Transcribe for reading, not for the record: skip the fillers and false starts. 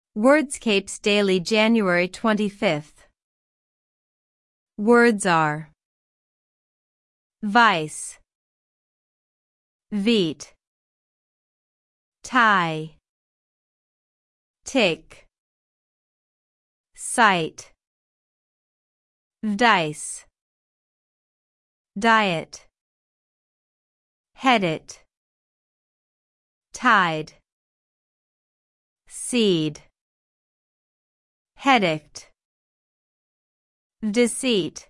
Wordscapes Daily January 25th. Words are vice, veet, tie, tick, sight, dice, diet, headit, tide, seed, hedict, deceit.